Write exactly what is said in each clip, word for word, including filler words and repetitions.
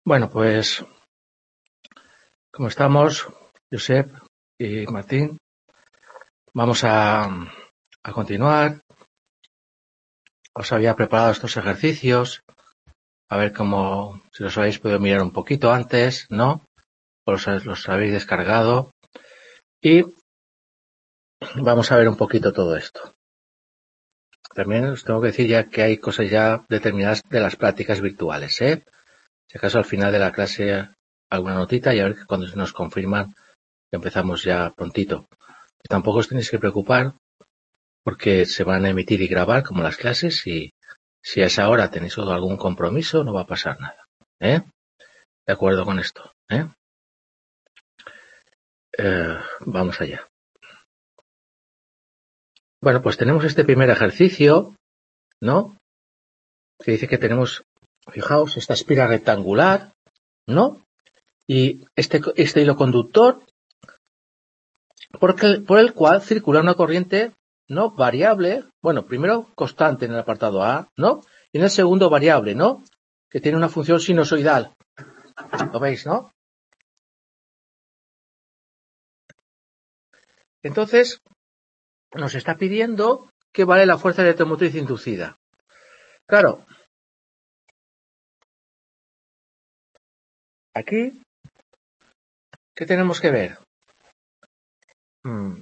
Bueno, pues como estamos, Josep y Martín, vamos a, a continuar. Os había preparado estos ejercicios, a ver cómo, si los habéis podido mirar un poquito antes, ¿no? O los, los habéis descargado. Y vamos a ver un poquito todo esto. También os tengo que decir ya que hay cosas ya determinadas de las prácticas virtuales, ¿eh? Si acaso al final de la clase alguna notita y a ver cuando nos confirman empezamos ya prontito. Tampoco os tenéis que preocupar porque se van a emitir y grabar como las clases y si a esa hora tenéis algún compromiso no va a pasar nada. ¿Eh? De acuerdo con esto. ¿Eh? Eh, vamos allá. Bueno, pues tenemos este primer ejercicio, ¿no? Que dice que tenemos, fijaos, esta espira rectangular, ¿no? Y este, este hilo conductor porque, por el cual circula una corriente no variable, bueno, primero constante en el apartado A, ¿no? Y en el segundo variable, ¿no? Que tiene una función sinusoidal. ¿Lo veis, no? Entonces, nos está pidiendo qué vale la fuerza electromotriz inducida. Claro, aquí, ¿qué tenemos que ver? Hmm.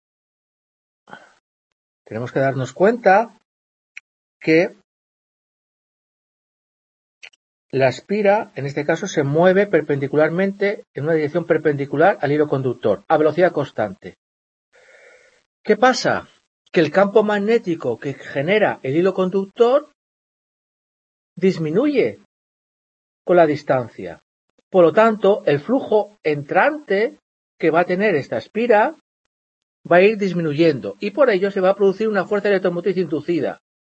Tenemos que darnos cuenta que la espira, en este caso, se mueve perpendicularmente en una dirección perpendicular al hilo conductor, a velocidad constante. ¿Qué pasa? Que el campo magnético que genera el hilo conductor disminuye con la distancia. Por lo tanto, el flujo entrante que va a tener esta espira va a ir disminuyendo y por ello se va a producir una fuerza electromotriz inducida.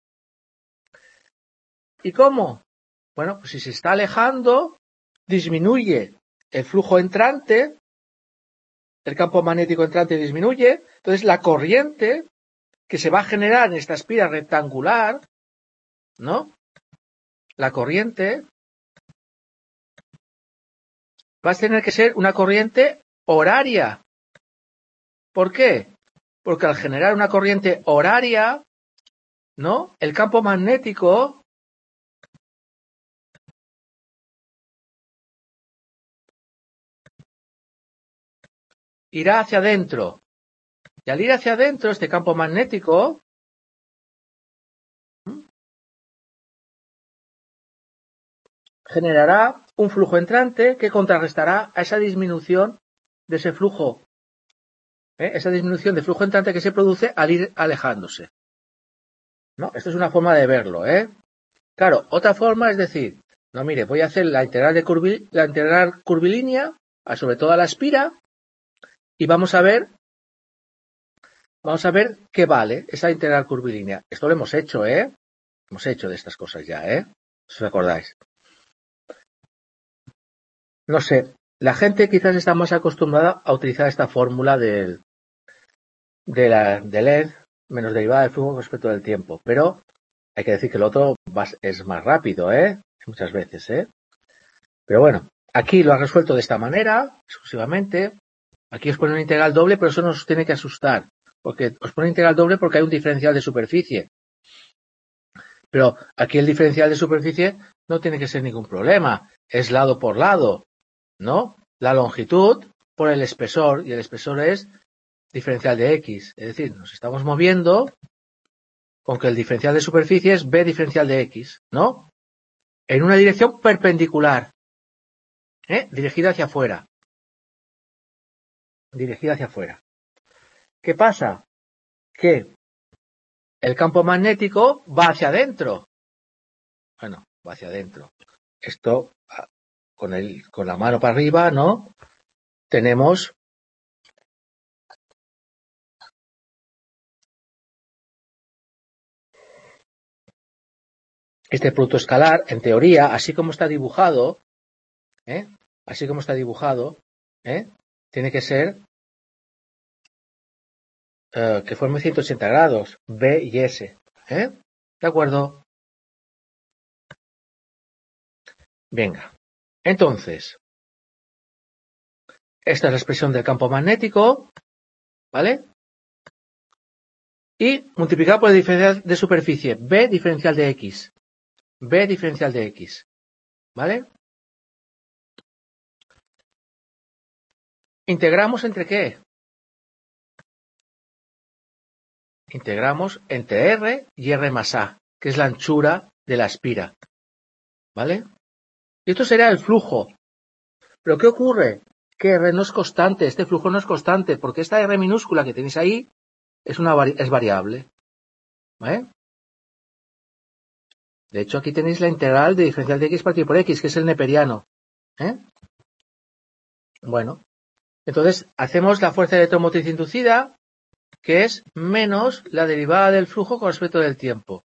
¿Y cómo? Bueno, pues si se está alejando, disminuye el flujo entrante, el campo magnético entrante disminuye, entonces la corriente que se va a generar en esta espira rectangular, ¿no? La corriente va a tener que ser una corriente horaria. ¿Por qué? Porque al generar una corriente horaria, ¿no? El campo magnético irá hacia adentro. Y al ir hacia adentro, este campo magnético ¿sí? generará un flujo entrante que contrarrestará a esa disminución de ese flujo, ¿eh? Esa disminución de flujo entrante que se produce al ir alejándose. ¿No? Esto es una forma de verlo, ¿eh? Claro, otra forma es decir, no, mire, voy a hacer la integral de curvi, la integral curvilínea, sobre toda la espira, y vamos a ver, vamos a ver qué vale esa integral curvilínea. Esto lo hemos hecho, ¿eh? Hemos hecho de estas cosas ya, ¿eh? Si os acordáis. No sé, la gente quizás está más acostumbrada a utilizar esta fórmula del, de la, del E D menos derivada del flujo respecto del tiempo, pero hay que decir que el otro es más rápido, ¿eh? Muchas veces, ¿eh? Pero bueno, aquí lo ha resuelto de esta manera, exclusivamente. Aquí os pone una integral doble, pero eso no os tiene que asustar, porque os pone integral doble porque hay un diferencial de superficie. Pero aquí el diferencial de superficie no tiene que ser ningún problema, es lado por lado, ¿no? La longitud por el espesor, y el espesor es diferencial de X. Es decir, nos estamos moviendo con que el diferencial de superficie es B diferencial de X, ¿no? En una dirección perpendicular, ¿eh? Dirigida hacia afuera. Dirigida hacia afuera. ¿Qué pasa? Que el campo magnético va hacia adentro. Bueno, va hacia adentro. Esto, con, el, con la mano para arriba, ¿no? Tenemos este producto escalar, en teoría, así como está dibujado, ¿eh? Así como está dibujado, ¿eh? Tiene que ser uh, que forme ciento ochenta grados, B y S, ¿eh? ¿De acuerdo? Venga. Entonces, esta es la expresión del campo magnético, ¿vale? Y multiplicado por el diferencial de superficie, B diferencial de X. B diferencial de X, ¿vale? ¿Integramos entre qué? Integramos entre R y R más A, que es la anchura de la espira, ¿vale? Y esto sería el flujo. ¿Pero qué ocurre? Que R no es constante, este flujo no es constante, porque esta R minúscula que tenéis ahí es, una vari es variable, ¿vale? De hecho, aquí tenéis la integral de diferencial de X partido por X, que es el neperiano, ¿eh? Bueno, entonces hacemos la fuerza electromotriz inducida, que es menos la derivada del flujo con respecto del tiempo.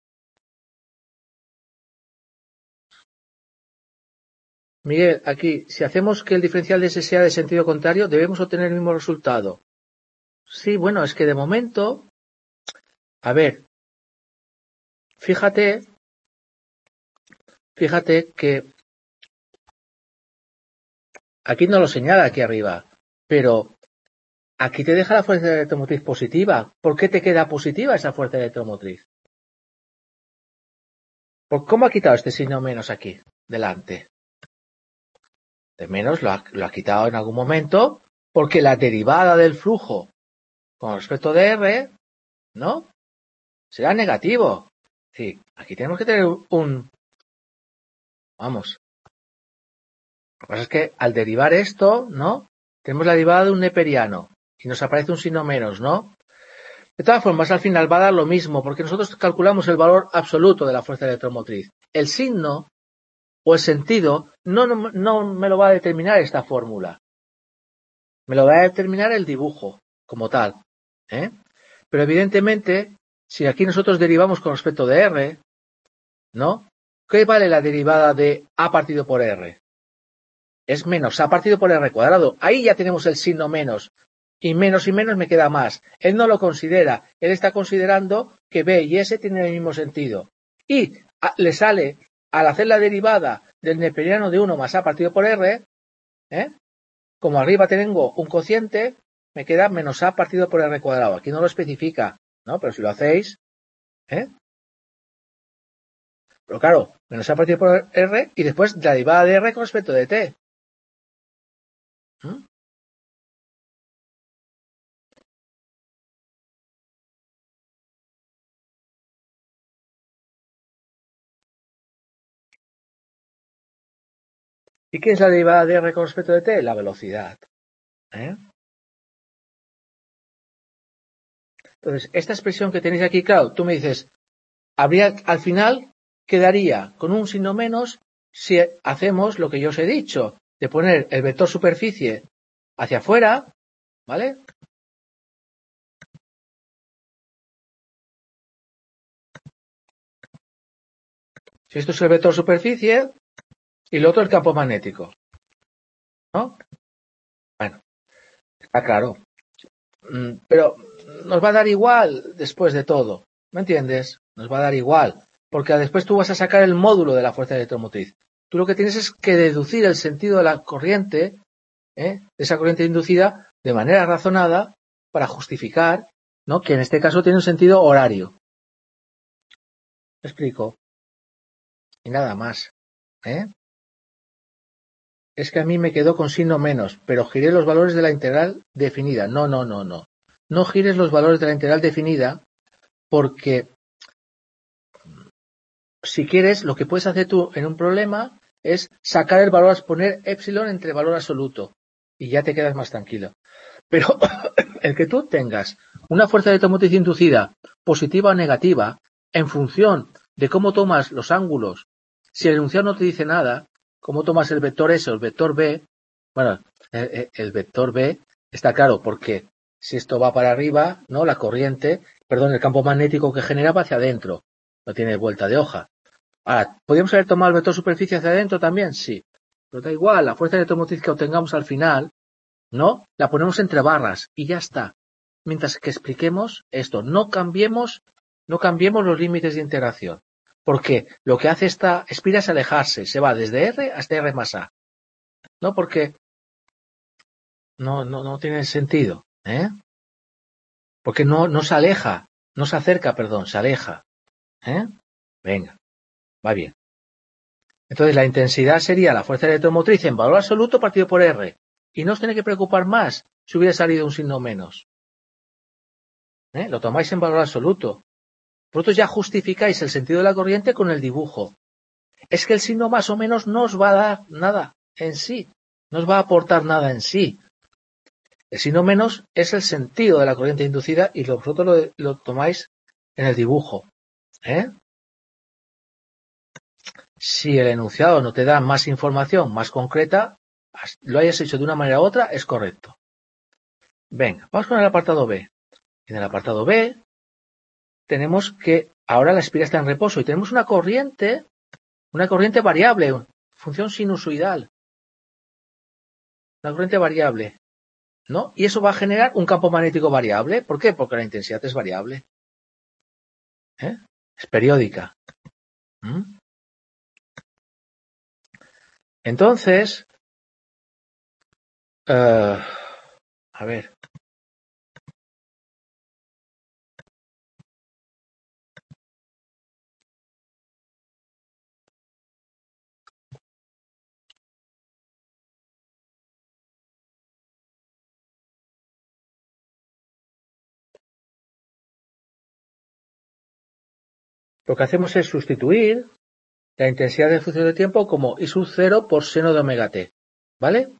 Miguel, aquí, si hacemos que el diferencial de S sea de sentido contrario, debemos obtener el mismo resultado. Sí, bueno, es que de momento, a ver, fíjate, fíjate que aquí no lo señala aquí arriba, pero aquí te deja la fuerza electromotriz positiva. ¿Por qué te queda positiva esa fuerza electromotriz? ¿Por cómo ha quitado este signo menos aquí, delante? De menos lo ha, lo ha quitado en algún momento, porque la derivada del flujo con respecto de R, ¿no? Será negativo. Sí, aquí tenemos que tener un... Vamos. Lo que pasa es que al derivar esto, ¿no? Tenemos la derivada de un neperiano y nos aparece un signo menos, ¿no? De todas formas, al final va a dar lo mismo, porque nosotros calculamos el valor absoluto de la fuerza electromotriz. El signo o el sentido no, no, no me lo va a determinar esta fórmula. Me lo va a determinar el dibujo como tal, ¿eh? Pero evidentemente, si aquí nosotros derivamos con respecto de R, ¿no? ¿Qué vale la derivada de A partido por R? Es menos A partido por R cuadrado. Ahí ya tenemos el signo menos. Y menos y menos me queda más. Él no lo considera. Él está considerando que B y S tienen el mismo sentido. Y a, le sale, al hacer la derivada del neperiano de uno más A partido por R, ¿eh? Como arriba tengo un cociente, me queda menos A partido por R cuadrado. Aquí no lo especifica, ¿no? Pero si lo hacéis, ¿eh? Pero claro, menos A partido por R y después la derivada de R con respecto de T. ¿Mm? ¿Y qué es la derivada de R con respecto de T? La velocidad, ¿eh? Entonces, esta expresión que tenéis aquí, claro, tú me dices, habría, al final quedaría con un signo menos si hacemos lo que yo os he dicho, de poner el vector superficie hacia afuera, ¿vale? Si esto es el vector superficie y lo otro el campo magnético, ¿no? Bueno, está claro. Pero nos va a dar igual después de todo, ¿me entiendes? Nos va a dar igual, porque después tú vas a sacar el módulo de la fuerza electromotriz. Tú lo que tienes es que deducir el sentido de la corriente, ¿eh? de esa corriente inducida, de manera razonada, para justificar, ¿no? Que en este caso tiene un sentido horario. ¿Me explico? Y nada más, ¿eh? Es que a mí me quedó con signo menos, pero giré los valores de la integral definida. No, no, no, no. No gires los valores de la integral definida, porque si quieres, lo que puedes hacer tú en un problema es sacar el valor, poner epsilon entre valor absoluto y ya te quedas más tranquilo. Pero el que tú tengas una fuerza electromotriz inducida positiva o negativa en función de cómo tomas los ángulos, si el enunciado no te dice nada, cómo tomas el vector S o el vector B, bueno, el, el vector B está claro porque si esto va para arriba, ¿no? La corriente, perdón, el campo magnético que genera va hacia adentro. No tiene vuelta de hoja. Ahora, ¿podríamos haber tomado el vector superficie hacia adentro también? Sí. Pero da igual, la fuerza electromotriz que obtengamos al final, ¿no? La ponemos entre barras y ya está. Mientras que expliquemos esto, no cambiemos, no cambiemos los límites de integración. Porque lo que hace esta espira es alejarse, se va desde R hasta R más A. ¿no? Porque no, no, no tiene sentido, ¿eh? Porque no, no se aleja, no se acerca, perdón, se aleja, ¿eh? Venga, va bien. Entonces la intensidad sería la fuerza electromotriz en valor absoluto partido por R. Y no os tiene que preocupar más si hubiera salido un signo menos. ¿Eh? Lo tomáis en valor absoluto. Vosotros ya justificáis el sentido de la corriente con el dibujo. Es que el signo más o menos no os va a dar nada en sí. No os va a aportar nada en sí. El signo menos es el sentido de la corriente inducida y vosotros lo, lo tomáis en el dibujo. ¿Eh? Si el enunciado no te da más información más concreta, lo hayas hecho de una manera u otra, es correcto. Venga, vamos con el apartado B. En el apartado B tenemos que ahora la espira está en reposo y tenemos una corriente, una corriente variable, función sinusoidal. Una corriente variable, ¿no? Y eso va a generar un campo magnético variable. ¿Por qué? Porque la intensidad es variable. ¿Eh? Es periódica. ¿Mm? Entonces, uh, a ver. Lo que hacemos es sustituir la intensidad de función de tiempo como I sub cero por seno de omega t. ¿Vale?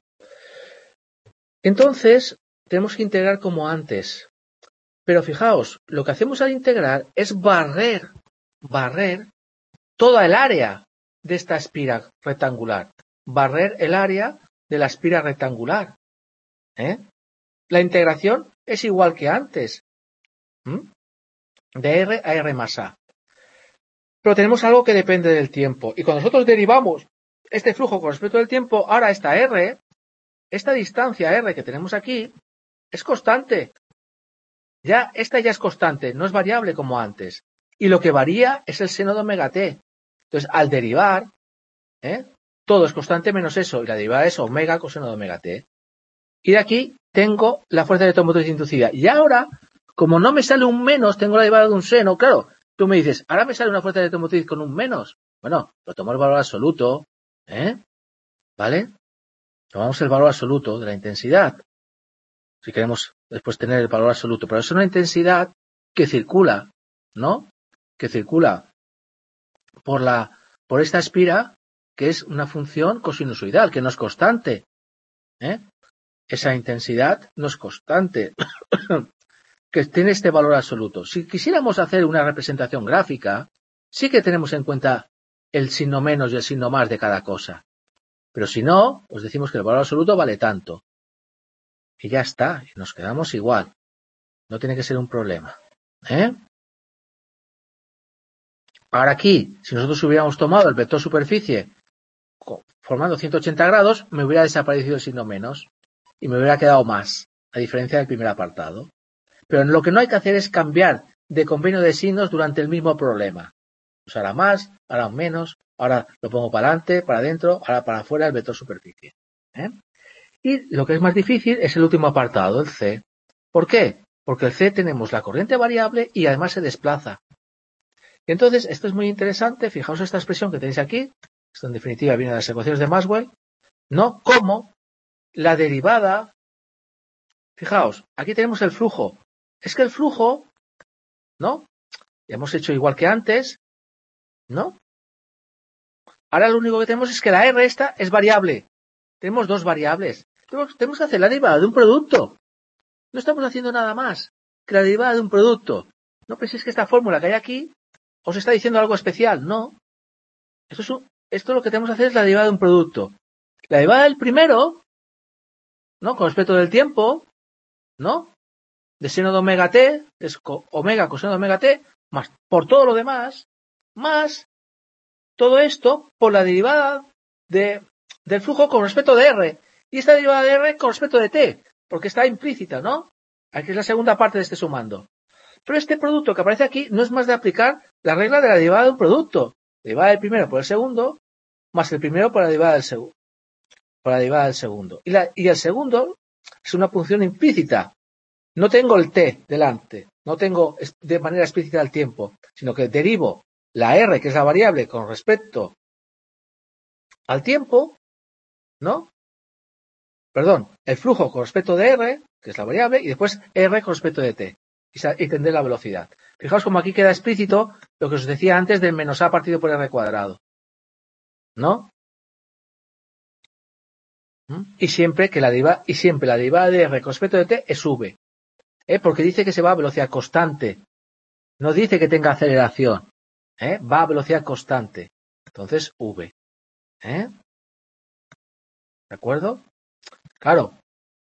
Entonces, tenemos que integrar como antes. Pero fijaos, lo que hacemos al integrar es barrer, barrer toda el área de esta espira rectangular. Barrer el área de la espira rectangular. ¿Eh? La integración es igual que antes. ¿Mm? De R a R más A. Pero tenemos algo que depende del tiempo. Y cuando nosotros derivamos este flujo con respecto al tiempo, ahora esta R, esta distancia R que tenemos aquí, es constante. Ya, esta ya es constante, no es variable como antes. Y lo que varía es el seno de omega t. Entonces, al derivar, ¿eh? todo es constante menos eso. Y la derivada es omega coseno de omega t. Y de aquí tengo la fuerza electromotriz inducida. Y ahora, como no me sale un menos, tengo la derivada de un seno. Claro, tú me dices, ahora me sale una fuerza electromotriz con un menos. Bueno, lo tomo el valor absoluto. ¿Eh? ¿Vale? Tomamos el valor absoluto de la intensidad. Si queremos después tener el valor absoluto. Pero es una intensidad que circula, ¿no? Que circula por la, por esta espira, que es una función cosinusoidal, que no es constante. ¿Eh? Esa intensidad no es constante, que tiene este valor absoluto. Si quisiéramos hacer una representación gráfica, sí que tenemos en cuenta el signo menos y el signo más de cada cosa. Pero si no, os decimos que el valor absoluto vale tanto. Y ya está, y nos quedamos igual. No tiene que ser un problema. ¿Eh? Ahora aquí, si nosotros hubiéramos tomado el vector superficie formando ciento ochenta grados, me hubiera desaparecido el signo menos y me hubiera quedado más, a diferencia del primer apartado. Pero lo que no hay que hacer es cambiar de convenio de signos durante el mismo problema. Pues ahora más, ahora menos, ahora lo pongo para adelante, para adentro, ahora para afuera el vector superficie. ¿Eh? Y lo que es más difícil es el último apartado, el C. ¿Por qué? Porque el C tenemos la corriente variable y además se desplaza. Y entonces, esto es muy interesante. Fijaos esta expresión que tenéis aquí. Esto en definitiva viene de las ecuaciones de Maxwell. ¿No? Como la derivada. Fijaos, aquí tenemos el flujo. Es que el flujo, ¿no? Hemos hecho igual que antes, ¿no? Ahora lo único que tenemos es que la R esta es variable. Tenemos dos variables. Tenemos, tenemos que hacer la derivada de un producto. No estamos haciendo nada más que la derivada de un producto. No penséis que esta fórmula que hay aquí os está diciendo algo especial. No. Esto, es un, esto lo que tenemos que hacer es la derivada de un producto. La derivada del primero, ¿no? Con respecto del tiempo, ¿no? De seno de omega t, es omega coseno de omega t, más por todo lo demás, más todo esto por la derivada de, del flujo con respecto de R. Y esta derivada de R con respecto de t, porque está implícita, ¿no? Aquí es la segunda parte de este sumando. Pero este producto que aparece aquí no es más de aplicar la regla de la derivada de un producto. Derivada del primero por el segundo, más el primero por la derivada del segundo. por la derivada del segundo. Y, la, y el segundo es una función implícita. No tengo el t delante, no tengo de manera explícita el tiempo, sino que derivo la r, que es la variable, con respecto al tiempo, ¿no? Perdón, el flujo con respecto de r, que es la variable, y después r con respecto de t, y, y tendré la velocidad. Fijaos como aquí queda explícito lo que os decía antes del menos a partido por r cuadrado, ¿no? Y siempre que la derivada, y siempre la derivada de r con respecto de t es v, ¿eh? Porque dice que se va a velocidad constante, no dice que tenga aceleración, ¿eh? Va a velocidad constante, entonces v, ¿eh? ¿De acuerdo? Claro,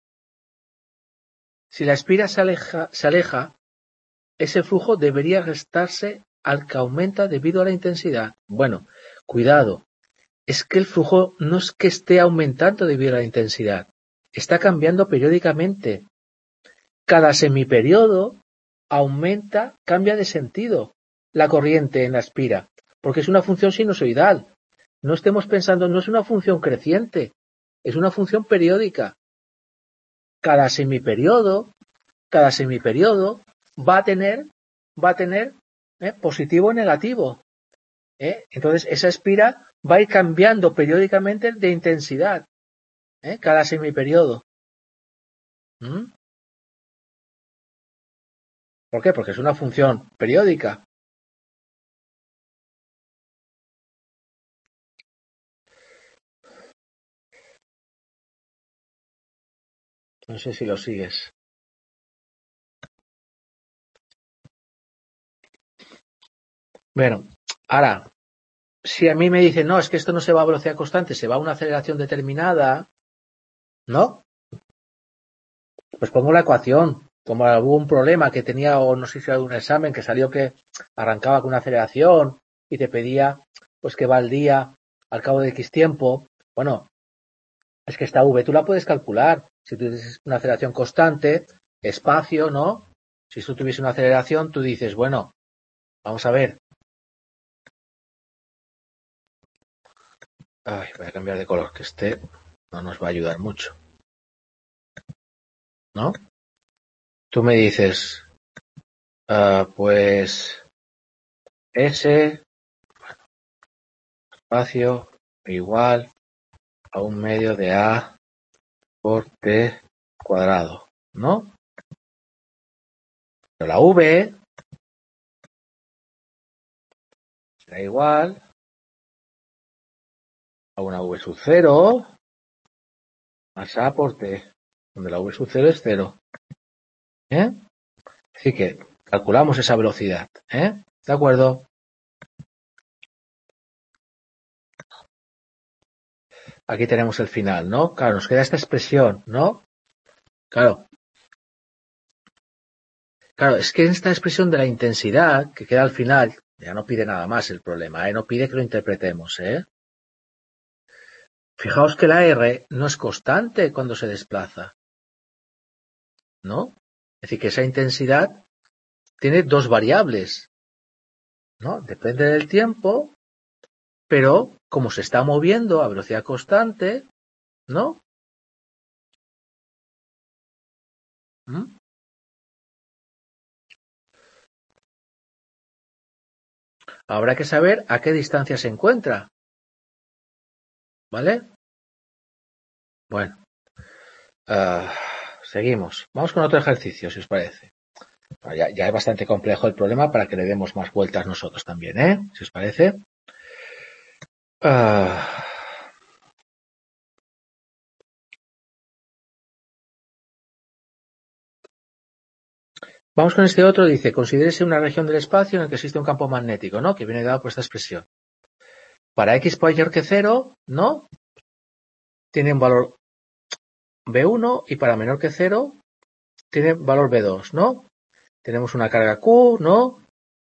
si la espira se aleja, se aleja, ese flujo debería restarse al que aumenta debido a la intensidad. Bueno, cuidado, es que el flujo no es que esté aumentando debido a la intensidad, está cambiando periódicamente. Cada semiperiodo aumenta, cambia de sentido la corriente en la espira, porque es una función sinusoidal. No estemos pensando, no es una función creciente, es una función periódica. Cada semiperiodo, cada semiperiodo va a tener, va a tener ¿eh? positivo o negativo. ¿eh? Entonces esa espira va a ir cambiando periódicamente de intensidad, ¿eh? cada semiperiodo. ¿Mm? ¿Por qué? Porque es una función periódica. No sé si lo sigues. Bueno, ahora, si a mí me dicen, no, es que esto no se va a velocidad constante, se va a una aceleración determinada, ¿no? Pues pongo la ecuación. Como hubo un problema que tenía, o no sé si era un examen, que salió que arrancaba con una aceleración y te pedía, pues que va al día al cabo de X tiempo. Bueno, es que esta V tú la puedes calcular. Si tú tienes una aceleración constante, espacio, ¿no? Si tú tuviese una aceleración, tú dices, bueno, vamos a ver. Ay, voy a cambiar de color, que este no nos va a ayudar mucho. ¿No? Tú me dices, uh, pues S, bueno, espacio, igual a un medio de A por T cuadrado, ¿no? Pero la V será igual a una V sub cero más A por T, donde la V sub cero es cero. ¿Eh? Así que calculamos esa velocidad, ¿eh? ¿De acuerdo? Aquí tenemos el final, ¿no? Claro, nos queda esta expresión, ¿no? Claro. Claro, es que esta expresión de la intensidad que queda al final ya no pide nada más el problema, ¿eh? No pide que lo interpretemos, ¿eh? Fijaos que la R no es constante cuando se desplaza, ¿no? Es decir, que esa intensidad tiene dos variables, ¿no? Depende del tiempo, pero como se está moviendo a velocidad constante, ¿no? ¿Mm? Habrá que saber a qué distancia se encuentra, ¿vale? Bueno, uh, seguimos. Vamos con otro ejercicio, si os parece. Ya, ya es bastante complejo el problema para que le demos más vueltas nosotros también, ¿eh? Si os parece. Uh, Vamos con este otro, dice, considérese una región del espacio en el que existe un campo magnético, ¿no? Que viene dado por esta expresión. Para x mayor que cero, ¿no? Tiene un valor B uno y para menor que cero tiene valor B dos, ¿no? Tenemos una carga Q, ¿no?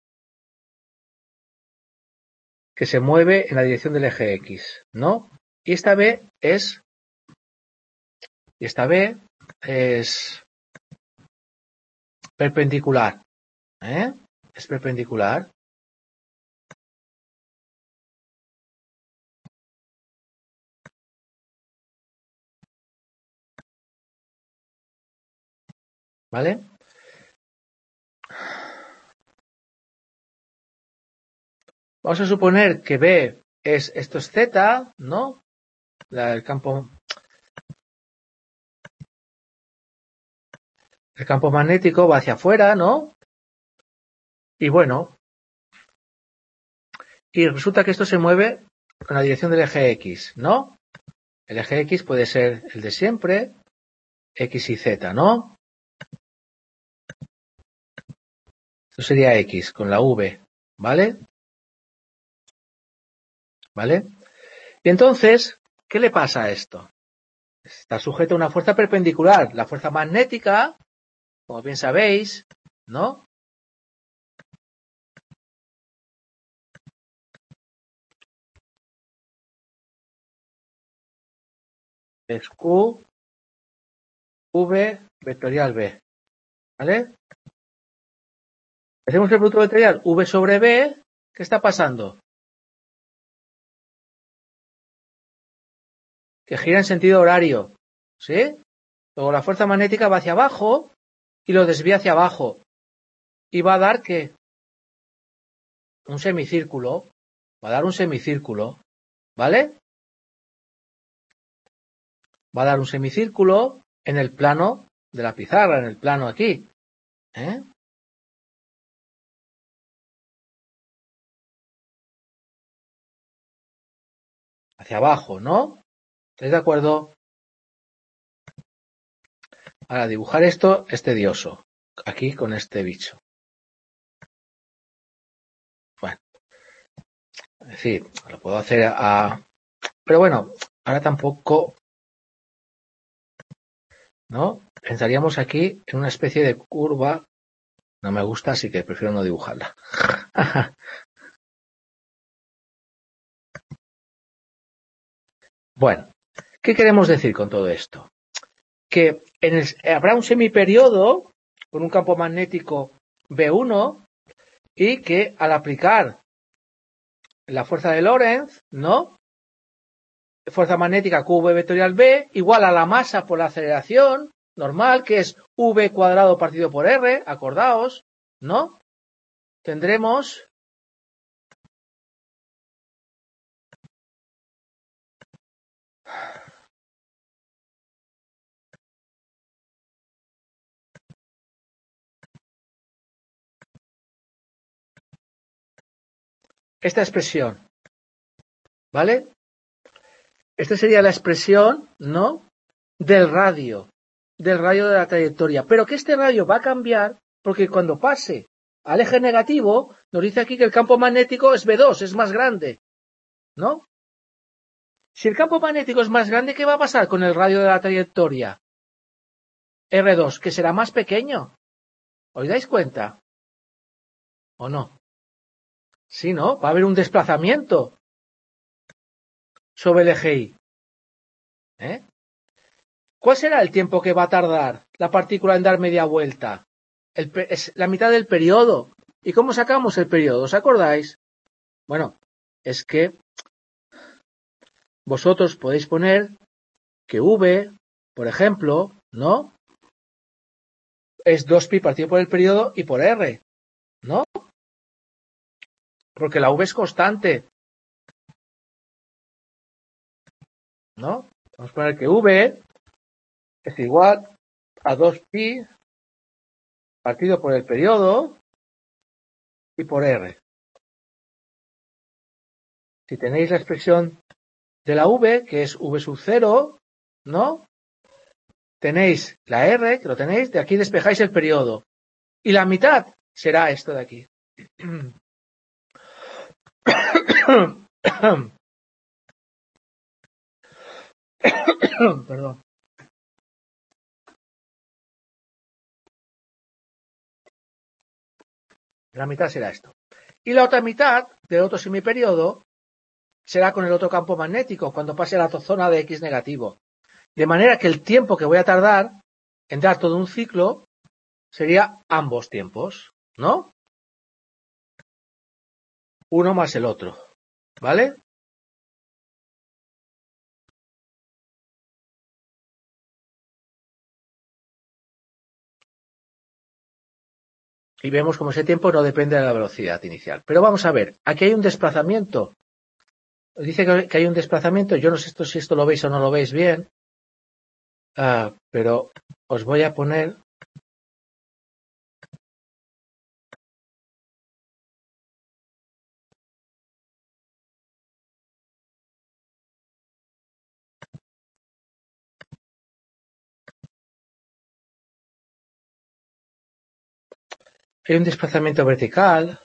Que se mueve en la dirección del eje X, ¿no? Y esta B es, y esta B es perpendicular, ¿eh? Es perpendicular. ¿Vale? Vamos a suponer que B es, esto es Z, ¿no? La, el campo, el campo magnético va hacia afuera, ¿no? Y bueno, y resulta que esto se mueve con la dirección del eje X, ¿no? El eje X puede ser el de siempre, X y Z, ¿no? Esto sería X con la V, ¿vale? ¿Vale? Y entonces, ¿qué le pasa a esto? Está sujeto a una fuerza perpendicular, la fuerza magnética, como bien sabéis, ¿no? Es Q, V, vectorial B, ¿vale? Hacemos el producto vectorial V sobre B, ¿qué está pasando? Que gira en sentido horario, ¿sí? Luego la fuerza magnética va hacia abajo y lo desvía hacia abajo. Y va a dar, ¿qué? Un semicírculo. Va a dar un semicírculo, ¿vale? Va a dar un semicírculo en el plano de la pizarra, en el plano aquí, ¿eh? Hacia abajo, ¿no? ¿Estáis de acuerdo? Ahora, dibujar esto es tedioso. Aquí con este bicho. Bueno, es decir, lo puedo hacer a... Pero bueno, ahora tampoco, ¿no? Pensaríamos aquí en una especie de curva. No me gusta, así que prefiero no dibujarla. Bueno, ¿qué queremos decir con todo esto? Que en el, habrá un semiperiodo con un campo magnético B uno y que al aplicar la fuerza de Lorentz, ¿no? Fuerza magnética Q V vectorial B igual a la masa por la aceleración normal, que es V cuadrado partido por R, acordaos, ¿no? Tendremos esta expresión, ¿vale? Esta sería la expresión, ¿no? Del radio, del radio de la trayectoria. Pero que este radio va a cambiar porque cuando pase al eje negativo, nos dice aquí que el campo magnético es B dos, es más grande, ¿no? Si el campo magnético es más grande, ¿qué va a pasar con el radio de la trayectoria? R dos, que será más pequeño. ¿Os dais cuenta? ¿O no? Sí, ¿no? Va a haber un desplazamiento sobre el eje Y. ¿Eh? ¿Cuál será el tiempo que va a tardar la partícula en dar media vuelta? El, es la mitad del periodo. ¿Y cómo sacamos el periodo? ¿Os acordáis? Bueno, es que vosotros podéis poner que V, por ejemplo, ¿no? Es dos pi partido por el periodo y por R, ¿no? Porque la V es constante, ¿no? Vamos a poner que V es igual a dos pi partido por el periodo y por R. Si tenéis la expresión de la V, que es V sub cero, ¿no? Tenéis la R, que lo tenéis, de aquí despejáis el periodo. Y la mitad será esto de aquí. Perdón. La mitad será esto. Y la otra mitad del otro semiperiodo será con el otro campo magnético, cuando pase a la zona de X negativo. De manera que el tiempo que voy a tardar en dar todo un ciclo sería ambos tiempos, ¿no? Uno más el otro, ¿vale? y vemos como ese tiempo no depende de la velocidad inicial. Pero vamos a ver, aquí hay un desplazamiento. Dice que hay un desplazamiento, yo no sé esto, si esto lo veis o no lo veis bien, ah, pero os voy a poner... Hay un desplazamiento vertical.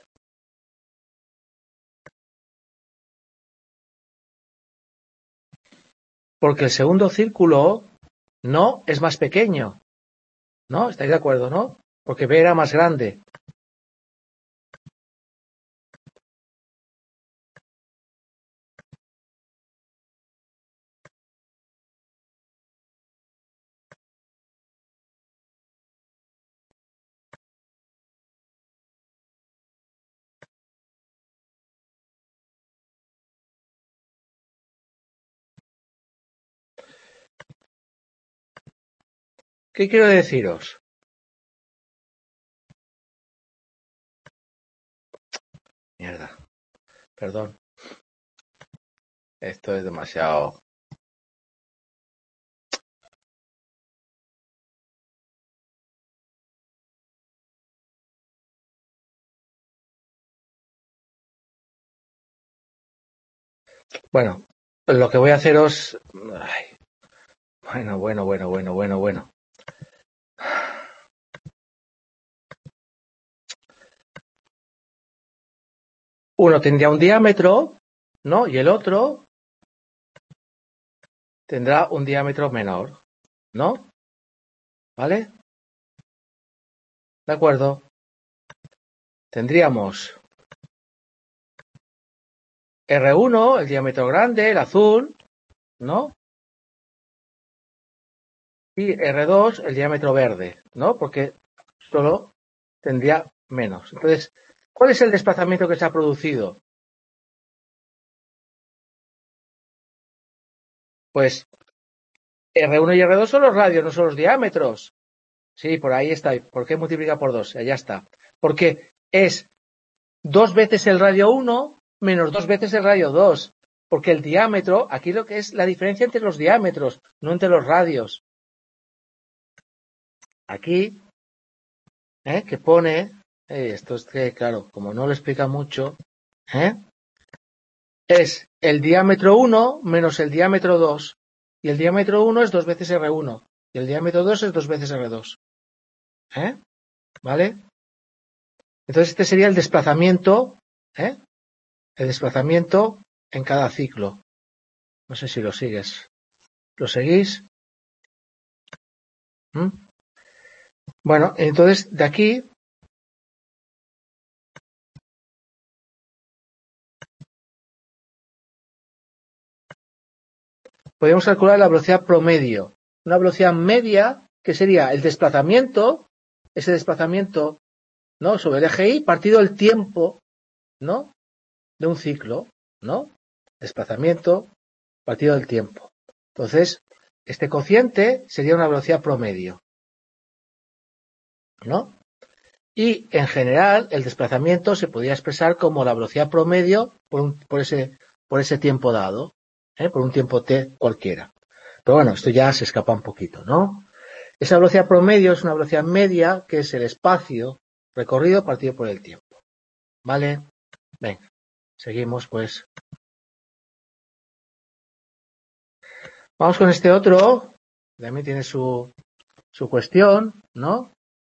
Porque el segundo círculo no es más pequeño. ¿No? ¿Estáis de acuerdo, no? Porque B era más grande. ¿Qué quiero deciros? Mierda. Perdón. Esto es demasiado... Bueno, lo que voy a haceros... Ay. Bueno, bueno, bueno, bueno, bueno, bueno. Uno tendría un diámetro, ¿no? Y el otro tendrá un diámetro menor, ¿no? ¿Vale? De acuerdo. Tendríamos R uno, el diámetro grande, el azul, ¿no? Y R dos, el diámetro verde, ¿no? Porque solo tendría menos. Entonces, ¿cuál es el desplazamiento que se ha producido? Pues R uno y R dos son los radios, no son los diámetros. Sí, por ahí está. ¿Por qué multiplica por dos? Allá está. Porque es dos veces el radio uno menos dos veces el radio dos. Porque el diámetro, aquí lo que es la diferencia entre los diámetros, no entre los radios. Aquí, ¿eh? Que pone, eh, esto es que, claro, como no lo explica mucho, ¿eh? Es el diámetro uno menos el diámetro dos. Y el diámetro uno es dos veces R uno. Y el diámetro dos es dos veces R dos. ¿Eh? ¿Vale? Entonces este sería el desplazamiento, ¿eh? El desplazamiento en cada ciclo. No sé si lo sigues. ¿Lo seguís? ¿Mm? Bueno, entonces de aquí podemos calcular la velocidad promedio. Una velocidad media que sería el desplazamiento, ese desplazamiento, ¿no? Sobre el eje Y partido el tiempo, ¿no? De un ciclo, ¿no? Desplazamiento partido del tiempo. Entonces, este cociente sería una velocidad promedio, ¿no? Y en general el desplazamiento se podría expresar como la velocidad promedio por, un, por, ese, por ese tiempo dado, ¿eh? Por un tiempo t cualquiera. Pero bueno, esto ya se escapa un poquito, ¿no? Esa velocidad promedio es una velocidad media que es el espacio recorrido partido por el tiempo. ¿Vale? Venga, seguimos pues. Vamos con este otro. También tiene su, su cuestión, ¿no?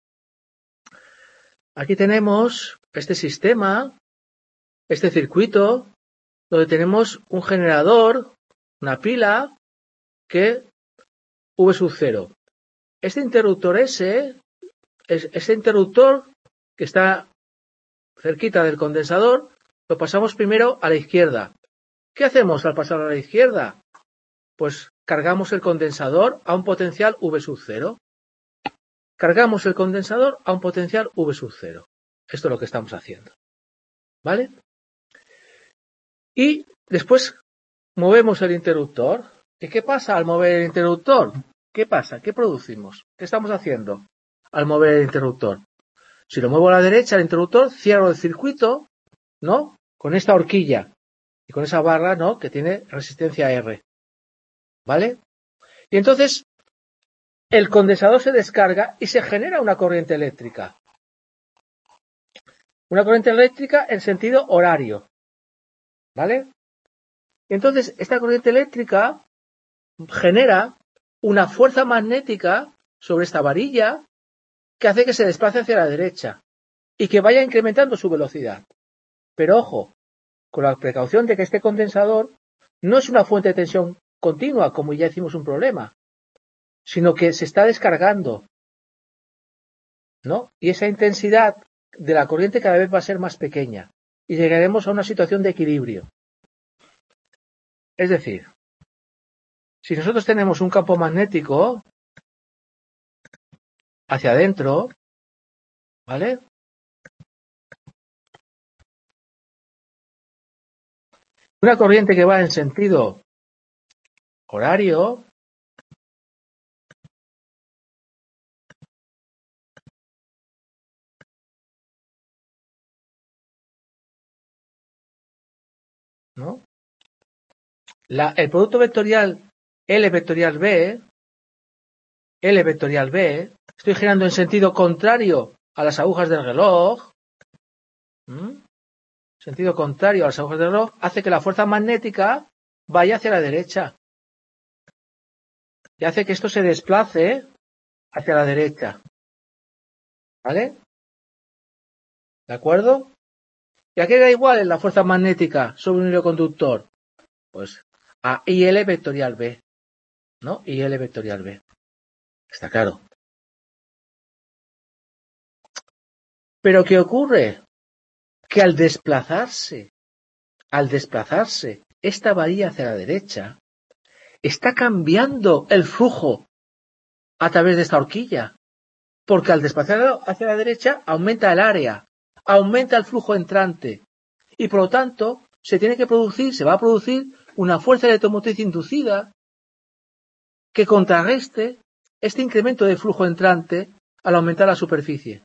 Aquí tenemos este sistema, este circuito, donde tenemos un generador, una pila, que V sub cero. Este interruptor S, es, este interruptor que está cerquita del condensador, lo pasamos primero a la izquierda. ¿Qué hacemos al pasar a la izquierda? Pues cargamos el condensador a un potencial V sub cero. Cargamos el condensador a un potencial V sub cero. Esto es lo que estamos haciendo. ¿Vale? Y después movemos el interruptor. ¿Y qué pasa al mover el interruptor? ¿Qué pasa? ¿Qué producimos? ¿Qué estamos haciendo al mover el interruptor? Si lo muevo a la derecha, el interruptor, cierro el circuito, ¿no? Con esta horquilla y con esa barra, ¿no? Que tiene resistencia R. ¿Vale? Y entonces el condensador se descarga y se genera una corriente eléctrica. Una corriente eléctrica en sentido horario. ¿Vale? Y entonces esta corriente eléctrica genera una fuerza magnética sobre esta varilla que hace que se desplace hacia la derecha y que vaya incrementando su velocidad. Pero ojo, con la precaución de que este condensador no es una fuente de tensión continua, como ya hicimos un problema, sino que se está descargando, ¿no? Y esa intensidad de la corriente cada vez va a ser más pequeña y llegaremos a una situación de equilibrio. Es decir, si nosotros tenemos un campo magnético hacia adentro, ¿vale? Una corriente que va en sentido horario, ¿no? La, el producto vectorial L vectorial B, L vectorial B, estoy girando en sentido contrario a las agujas del reloj, ¿m? Sentido contrario a las agujas del reloj, hace que la fuerza magnética vaya hacia la derecha y hace que esto se desplace hacia la derecha. ¿Vale? ¿De acuerdo? ¿Y a qué da igual en la fuerza magnética sobre un hilo conductor? Pues a I L vectorial B, ¿no? I L vectorial B. Está claro. Pero ¿qué ocurre? Que al desplazarse, al desplazarse esta varilla hacia la derecha, está cambiando el flujo a través de esta horquilla. Porque al desplazarlo hacia la derecha aumenta el área, aumenta el flujo entrante. Y por lo tanto, se tiene que producir, se va a producir una fuerza electromotriz inducida que contrarreste este incremento de flujo entrante al aumentar la superficie.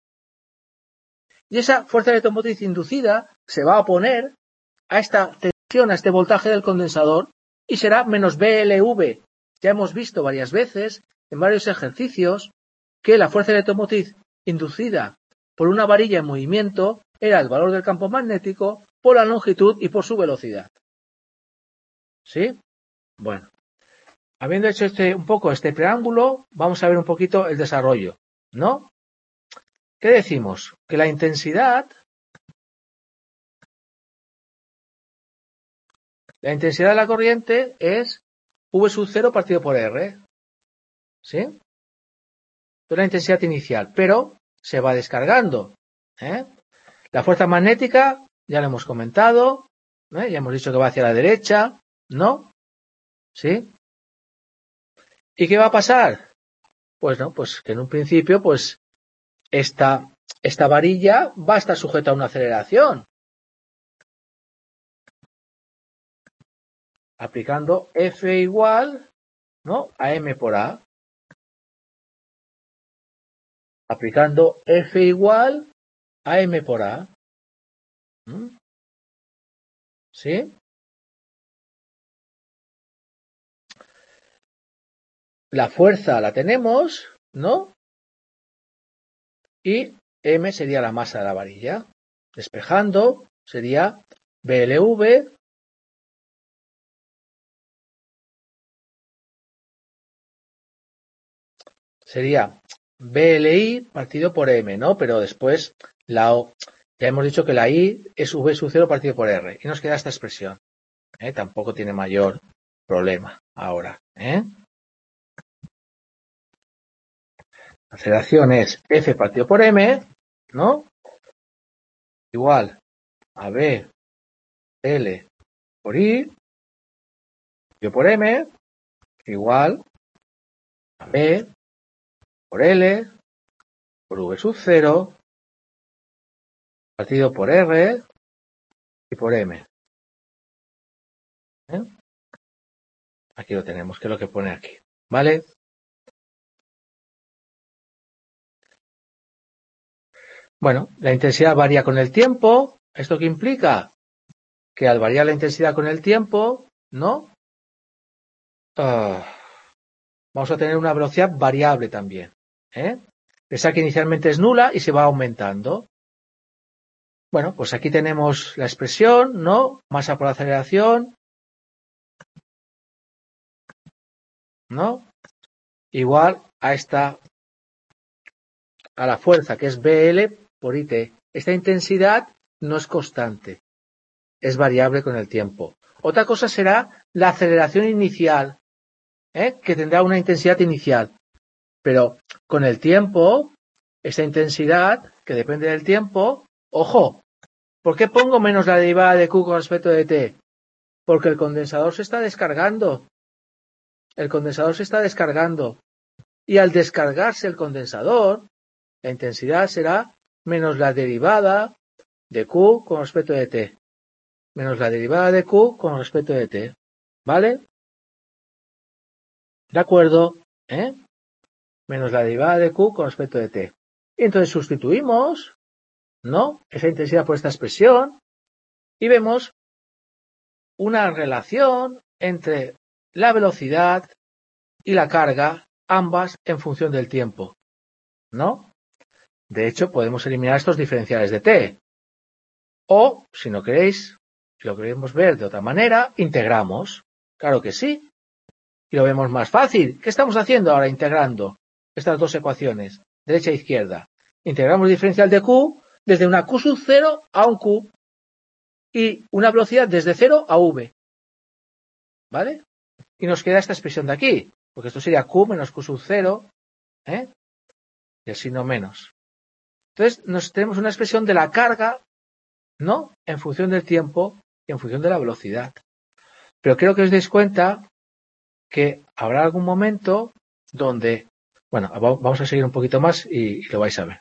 Y esa fuerza electromotriz inducida se va a oponer a esta tensión, a este voltaje del condensador, y será menos B L V. Ya hemos visto varias veces, en varios ejercicios, que la fuerza electromotriz inducida por una varilla en movimiento era el valor del campo magnético por la longitud y por su velocidad. ¿Sí? Bueno, habiendo hecho este, un poco este preámbulo, vamos a ver un poquito el desarrollo, ¿no? ¿Qué decimos? Que la intensidad, la intensidad de la corriente es V sub cero partido por R, ¿sí? Es la intensidad inicial, pero se va descargando, ¿eh? La fuerza magnética, ya lo hemos comentado, ¿eh? Ya hemos dicho que va hacia la derecha, ¿no? ¿Sí? ¿Y qué va a pasar? Pues no, pues que en un principio, pues esta, esta varilla va a estar sujeta a una aceleración. Aplicando F igual, ¿no? A M por A. Aplicando F igual a M por A. ¿Mm? ¿Sí? La fuerza la tenemos, ¿no? Y M sería la masa de la varilla. Despejando sería B L V sería B L I partido por M, ¿no? Pero después la O, ya hemos dicho que la I es V sub cero partido por R. Y nos queda esta expresión. ¿eh? Tampoco tiene mayor problema ahora. ¿eh? La aceleración es F partido por M, ¿no? Igual a B L por I partido por M igual a B por L por V sub cero partido por R y por M. ¿eh? Aquí lo tenemos, que es lo que pone aquí. ¿Vale? Bueno, la intensidad varía con el tiempo. ¿Esto qué implica? Que al variar la intensidad con el tiempo, ¿no? Uh, vamos a tener una velocidad variable también. ¿eh? Esa que inicialmente es nula y se va aumentando. Bueno, pues aquí tenemos la expresión, ¿no? Masa por aceleración, ¿no? Igual a esta, a la fuerza, que es B L por I T. Esta intensidad no es constante, es variable con el tiempo. Otra cosa será la aceleración inicial, ¿eh? que tendrá una intensidad inicial. Pero con el tiempo, esta intensidad, que depende del tiempo, ojo, ¿por qué pongo menos la derivada de Q con respecto de T? Porque el condensador se está descargando. El condensador se está descargando. Y al descargarse el condensador, la intensidad será menos la derivada de Q con respecto de T. Menos la derivada de Q con respecto de T. ¿Vale? ¿De acuerdo? ¿Eh? Menos la derivada de Q con respecto de T. Y entonces sustituimos, ¿no? Esa intensidad por esta expresión y vemos una relación entre la velocidad y la carga, ambas en función del tiempo, ¿no? De hecho, podemos eliminar estos diferenciales de T. O, si no queréis, si lo queremos ver de otra manera, integramos. Claro que sí. Y lo vemos más fácil. ¿Qué estamos haciendo ahora integrando estas dos ecuaciones? Derecha e izquierda. Integramos el diferencial de Q desde una Q sub cero a un Q. Y una velocidad desde cero a V. ¿Vale? Y nos queda esta expresión de aquí. Porque esto sería Q menos Q sub cero. ¿eh? Y el signo menos. Entonces, nos tenemos una expresión de la carga, ¿no? En función del tiempo y en función de la velocidad. Pero creo que os deis cuenta que habrá algún momento donde, bueno, vamos a seguir un poquito más y, y lo vais a ver.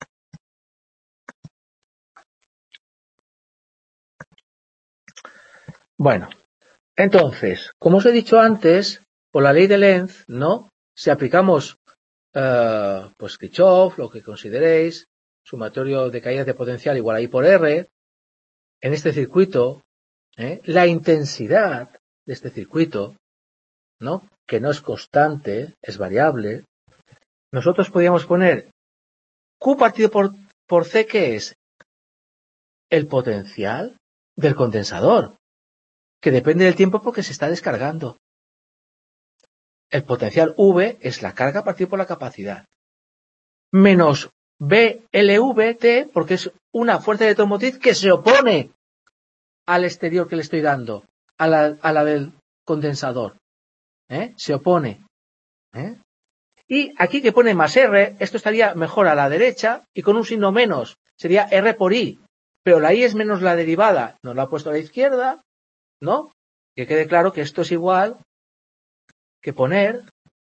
Bueno, entonces, como os he dicho antes, por la ley de Lenz, ¿no? Si aplicamos, uh, pues Kirchhoff, lo que consideréis, sumatorio de caídas de potencial igual a I por R, en este circuito, ¿eh? la intensidad de este circuito, ¿no? Que no es constante, es variable, nosotros podríamos poner Q partido por, por C, ¿qué es? El potencial del condensador, que depende del tiempo porque se está descargando. El potencial V es la carga partido por la capacidad. Menos B L V T, porque es una fuerza electromotriz que se opone al exterior que le estoy dando, a la, a la del condensador. ¿Eh? Se opone. ¿Eh? Y aquí que pone más R, esto estaría mejor a la derecha y con un signo menos. Sería R por I. Pero la I es menos la derivada. Nos la ha puesto a la izquierda, ¿no? Que quede claro que esto es igual que poner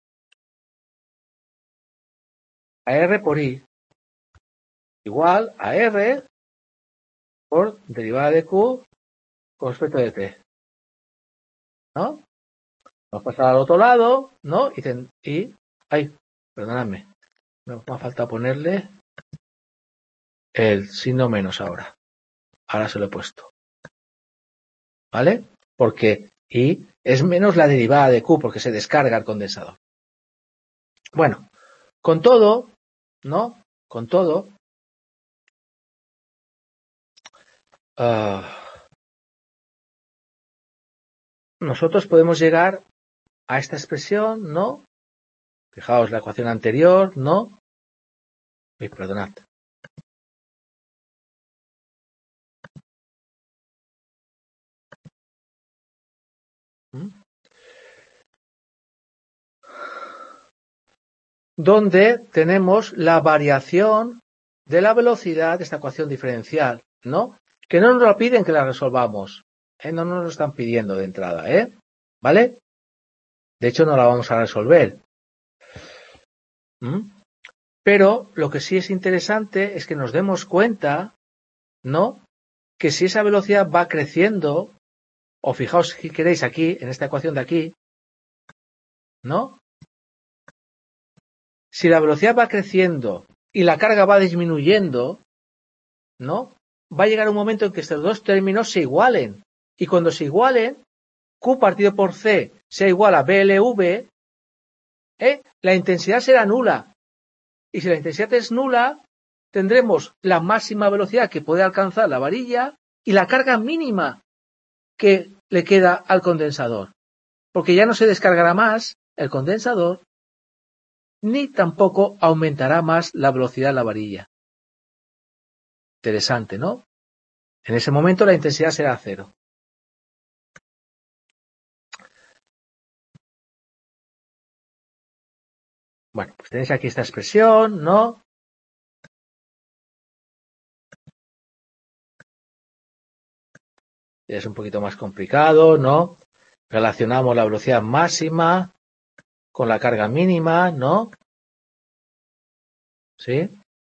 a R por I. Igual a R por derivada de Q con respecto de T. ¿No? Vamos a pasar al otro lado, ¿no? Y, ten, y ay, perdonadme. Me ha faltado ponerle el signo menos ahora. Ahora se lo he puesto. ¿Vale? Porque I es menos la derivada de Q porque se descarga el condensador. Bueno, con todo, ¿no? Con todo, uh, nosotros podemos llegar a esta expresión, ¿no? Fijaos la ecuación anterior, ¿no? Uy, perdonad. ¿Mm? Donde tenemos la variación de la velocidad de esta ecuación diferencial, ¿no? Que no nos lo piden que la resolvamos, ¿eh? No nos lo están pidiendo de entrada, ¿eh? ¿Vale? De hecho, no la vamos a resolver. ¿Mm? Pero lo que sí es interesante es que nos demos cuenta, ¿no? Que si esa velocidad va creciendo, o fijaos si queréis aquí, en esta ecuación de aquí, ¿no? Si la velocidad va creciendo y la carga va disminuyendo, ¿no? Va a llegar un momento en que estos dos términos se igualen. Y cuando se igualen, Q partido por C sea igual a B L V, ¿eh? La intensidad será nula. Y si la intensidad es nula, tendremos la máxima velocidad que puede alcanzar la varilla y la carga mínima que le queda al condensador. Porque ya no se descargará más el condensador, ni tampoco aumentará más la velocidad de la varilla. Interesante, ¿no? En ese momento la intensidad será cero. Bueno, pues tenéis aquí esta expresión, ¿no? Es un poquito más complicado, ¿no? Relacionamos la velocidad máxima con la carga mínima, ¿no? ¿Sí?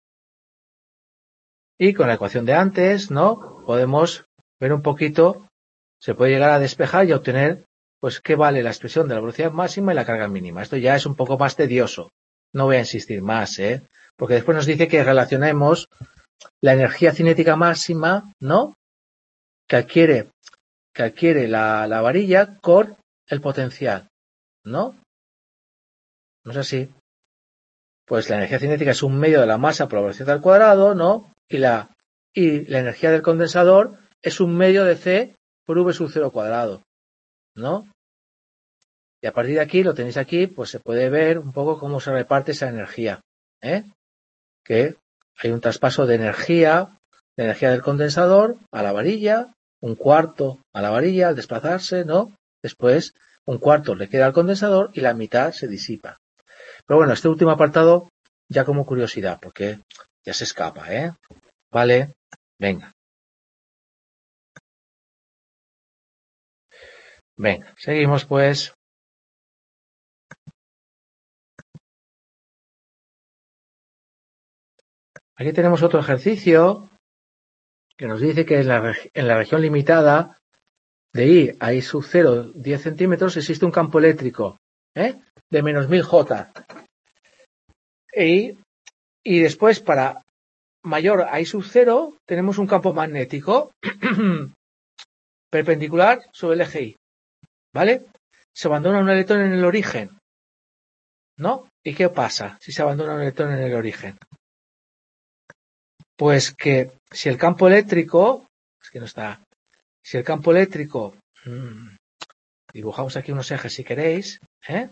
Y con la ecuación de antes, ¿no? Podemos ver un poquito, se puede llegar a despejar y obtener, pues, qué vale la expresión de la velocidad máxima y la carga mínima. Esto ya es un poco más tedioso. No voy a insistir más, ¿eh? Porque después nos dice que relacionemos la energía cinética máxima, ¿no? Que adquiere, que adquiere la, la varilla con el potencial, ¿no? ¿No es así? Pues la energía cinética es un medio de la masa por la velocidad al cuadrado, ¿no? Y la, y la energía del condensador es un medio de C por V sub cero cuadrado, ¿no? Y a partir de aquí, lo tenéis aquí, pues se puede ver un poco cómo se reparte esa energía, ¿eh? Que hay un traspaso de energía, de energía del condensador a la varilla, un cuarto a la varilla al desplazarse, ¿no? Después, un cuarto le queda al condensador y la mitad se disipa. Pero bueno, este último apartado ya como curiosidad, porque ya se escapa, ¿eh? Vale, venga. Venga, seguimos pues. Aquí tenemos otro ejercicio que nos dice que en la, en la región limitada de I a I sub cero, diez centímetros, existe un campo eléctrico, ¿eh? De menos mil J. Y, y después, para mayor a I sub cero, tenemos un campo magnético perpendicular sobre el eje Y. ¿Vale? Se abandona un electrón en el origen, ¿no? ¿Y qué pasa si se abandona un electrón en el origen? Pues que si el campo eléctrico, es que no está, si el campo eléctrico, mmm, dibujamos aquí unos ejes si queréis, ¿eh?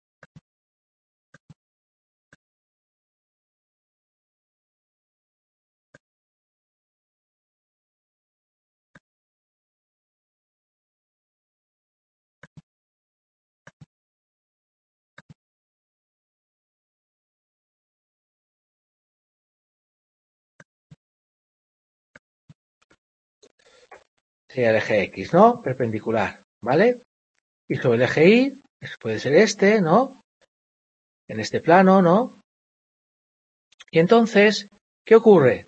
Sería el eje X, ¿no? Perpendicular, ¿vale? Y sobre el eje Y, puede ser este, ¿no? En este plano, ¿no? Y entonces, ¿qué ocurre?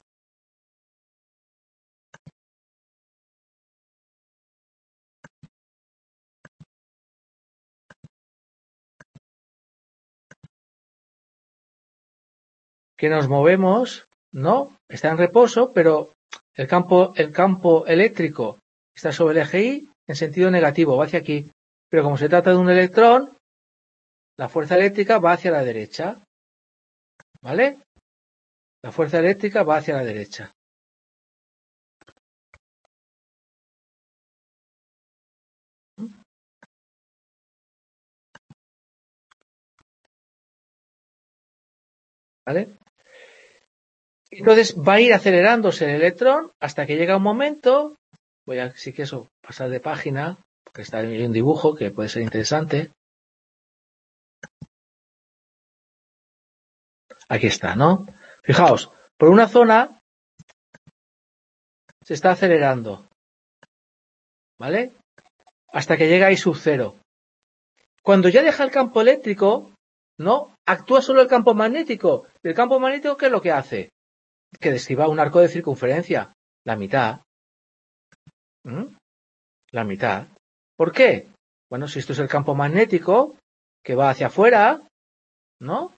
Que nos movemos, ¿no? Está en reposo, pero el campo, el campo eléctrico está sobre el eje Y en sentido negativo, va hacia aquí. Pero como se trata de un electrón, la fuerza eléctrica va hacia la derecha, ¿vale? La fuerza eléctrica va hacia la derecha. ¿Vale? Entonces va a ir acelerándose el electrón hasta que llega un momento, voy a, si quiero, pasar de página, porque está ahí un dibujo que puede ser interesante. Aquí está, ¿no? Fijaos, por una zona se está acelerando, ¿vale? Hasta que llega a I sub cero. Cuando ya deja el campo eléctrico, ¿no? Actúa solo el campo magnético. ¿El campo magnético qué es lo que hace? Que describa un arco de circunferencia, la mitad. ¿Mm? La mitad. ¿Por qué? Bueno, si esto es el campo magnético que va hacia afuera, ¿no?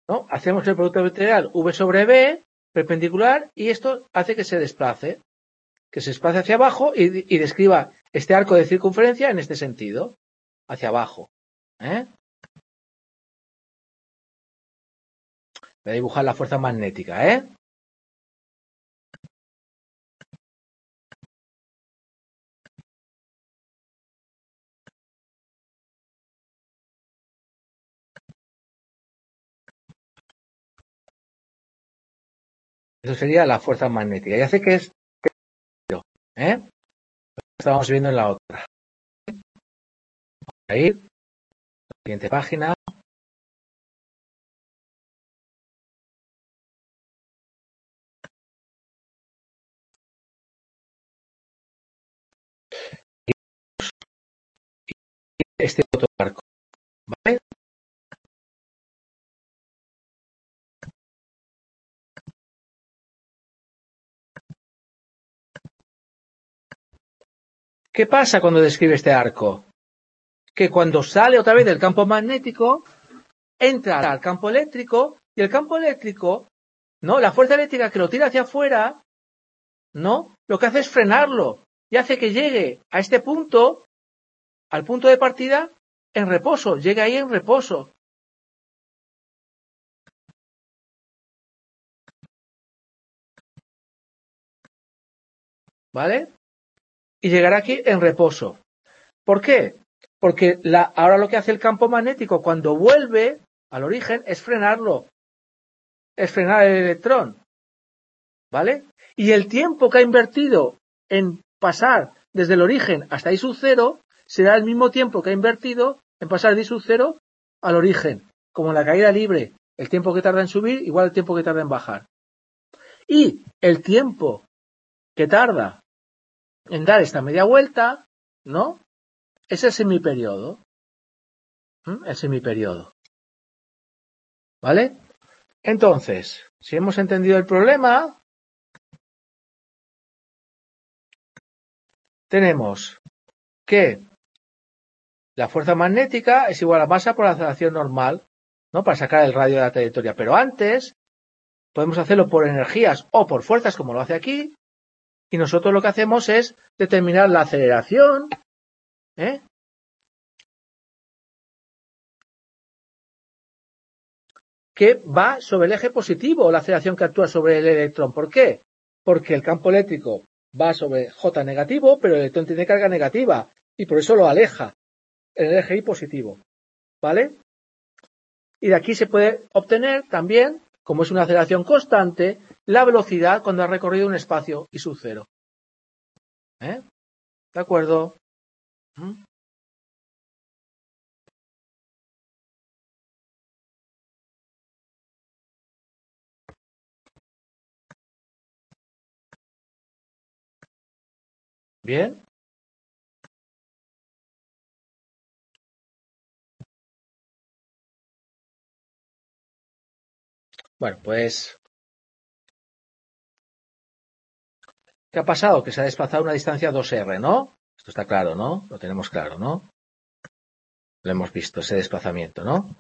¿no? Hacemos el producto vectorial V sobre B perpendicular y esto hace que se desplace, que se desplace hacia abajo y, y describa este arco de circunferencia en este sentido, hacia abajo. ¿eh? Voy a dibujar la fuerza magnética, ¿eh? Eso sería la fuerza magnética. Y hace que es... ¿eh? Estábamos viendo en la otra. Ahí, la siguiente página. Este otro arco, ¿vale? ¿Qué pasa cuando describe este arco? Que cuando sale otra vez del campo magnético, entra al campo eléctrico y el campo eléctrico, ¿no? La fuerza eléctrica que lo tira hacia afuera, ¿no? Lo que hace es frenarlo y hace que llegue a este punto, al punto de partida, en reposo, llegue ahí en reposo. ¿Vale? Y llegará aquí en reposo. ¿Por qué? Porque la, ahora lo que hace el campo magnético cuando vuelve al origen es frenarlo, es frenar el electrón, ¿vale? Y el tiempo que ha invertido en pasar desde el origen hasta I sub cero será el mismo tiempo que ha invertido en pasar de I sub cero al origen, como en la caída libre, el tiempo que tarda en subir igual el tiempo que tarda en bajar. Y el tiempo que tarda en dar esta media vuelta, ¿no? Es el semiperiodo. ¿Mm? El semiperiodo. ¿Vale? Entonces, si hemos entendido el problema, tenemos que la fuerza magnética es igual a masa por la aceleración normal, ¿no? Para sacar el radio de la trayectoria. Pero antes podemos hacerlo por energías o por fuerzas, como lo hace aquí, y nosotros lo que hacemos es determinar la aceleración, ¿eh? que va sobre el eje positivo, la aceleración que actúa sobre el electrón. ¿Por qué? Porque el campo eléctrico va sobre J negativo, pero el electrón tiene carga negativa y por eso lo aleja en el eje Y positivo. ¿Vale? Y de aquí se puede obtener también, como es una aceleración constante, la velocidad cuando ha recorrido un espacio I sub cero. ¿Eh? ¿De acuerdo? ¿Mm? Bien. Bueno, pues, ¿qué ha pasado? Que se ha desplazado a una distancia dos R, ¿no? Esto está claro, ¿no? Lo tenemos claro, ¿no? Lo hemos visto, ese desplazamiento, ¿no?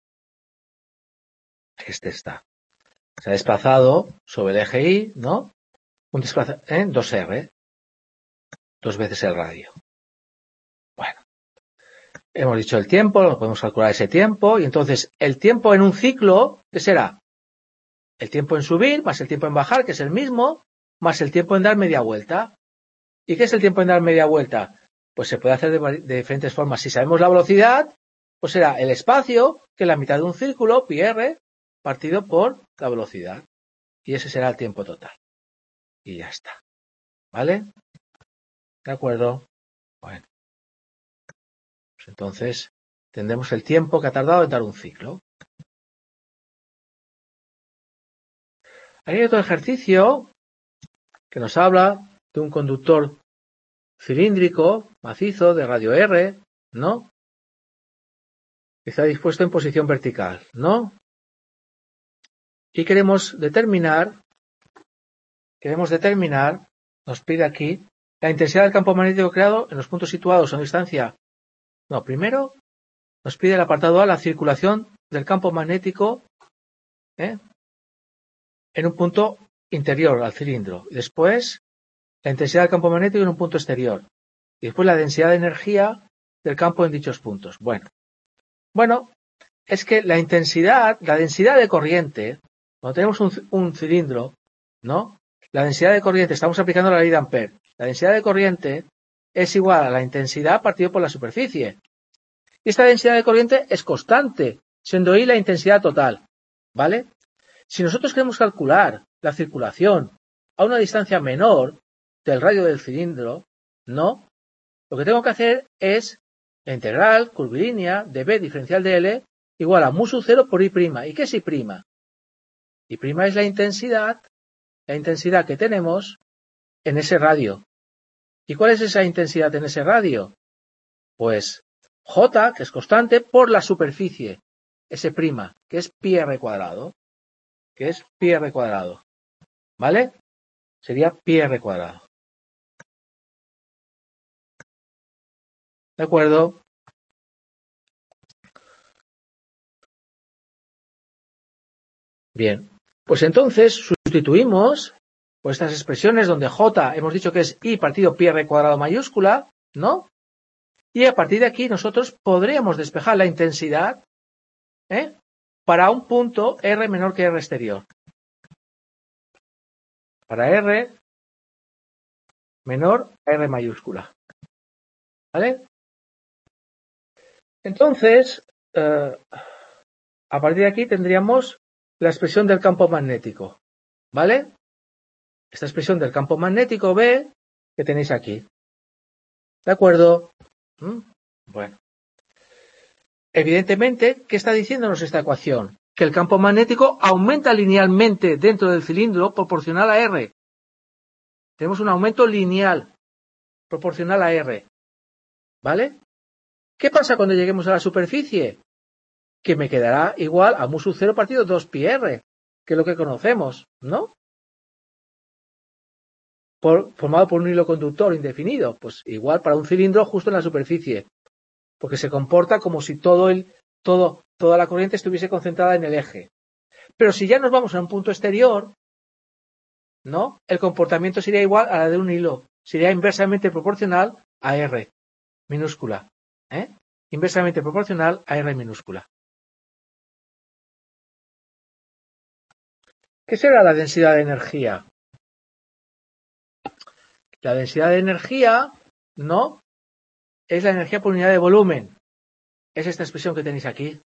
Este está. Se ha desplazado sobre el eje Y, ¿no? Un desplazamiento en dos R. Dos veces el radio. Bueno. Hemos dicho el tiempo, lo podemos calcular ese tiempo. Y entonces, el tiempo en un ciclo, ¿qué será? El tiempo en subir más el tiempo en bajar, que es el mismo, más el tiempo en dar media vuelta. ¿Y qué es el tiempo en dar media vuelta? Pues se puede hacer de, de diferentes formas. Si sabemos la velocidad, pues será el espacio, que es la mitad de un círculo, pi r, partido por la velocidad. Y ese será el tiempo total. Y ya está. ¿Vale? ¿De acuerdo? Bueno. Pues entonces, tendremos el tiempo que ha tardado en dar un ciclo. Hay otro ejercicio que nos habla de un conductor cilíndrico, macizo, de radio R, ¿no? Que está dispuesto en posición vertical, ¿no? Y queremos determinar, queremos determinar, nos pide aquí, la intensidad del campo magnético creado en los puntos situados a una distancia. No, primero nos pide el apartado A, la circulación del campo magnético ¿eh? En un punto interior al cilindro. Después, la intensidad del campo magnético en un punto exterior. Y después la densidad de energía del campo en dichos puntos. Bueno, bueno, es que la intensidad, la densidad de corriente, cuando tenemos un, un cilindro, ¿no? La densidad de corriente, estamos aplicando la ley de Ampère. La densidad de corriente es igual a la intensidad partido por la superficie. Y esta densidad de corriente es constante, siendo I la intensidad total, ¿vale? Si nosotros queremos calcular la circulación a una distancia menor del radio del cilindro, ¿no? Lo que tengo que hacer es la integral curvilínea de B diferencial de L igual a mu sub cero por I'. ¿Y qué es I'? I' es la intensidad, la intensidad que tenemos en ese radio. ¿Y cuál es esa intensidad en ese radio? Pues J, que es constante, por la superficie, S', que es pi r cuadrado, que es pi r cuadrado, ¿vale? Sería pi r cuadrado. ¿De acuerdo? Bien, pues entonces sustituimos por estas expresiones donde J hemos dicho que es I partido pi r cuadrado mayúscula, ¿no? Y a partir de aquí nosotros podríamos despejar la intensidad, ¿eh? Para un punto R menor que R exterior. Para R menor a R mayúscula. ¿Vale? Entonces, eh, a partir de aquí tendríamos la expresión del campo magnético. ¿Vale? Esta expresión del campo magnético B que tenéis aquí. ¿De acuerdo? ¿Mm? Bueno. Evidentemente, ¿qué está diciéndonos esta ecuación? Que el campo magnético aumenta linealmente dentro del cilindro proporcional a R. Tenemos un aumento lineal proporcional a R. ¿Vale? ¿Qué pasa cuando lleguemos a la superficie? Que me quedará igual a mu sub cero partido dos pi r, que es lo que conocemos, ¿no? Por, formado por un hilo conductor indefinido, pues igual para un cilindro justo en la superficie, porque se comporta como si todo el, todo, toda la corriente estuviese concentrada en el eje. Pero si ya nos vamos a un punto exterior, ¿no? El comportamiento sería igual a la de un hilo, sería inversamente proporcional a R minúscula, ¿eh? Inversamente proporcional a R minúscula. ¿Qué será la densidad de energía? La densidad de energía, ¿no? Es la energía por unidad de volumen. Es esta expresión que tenéis aquí.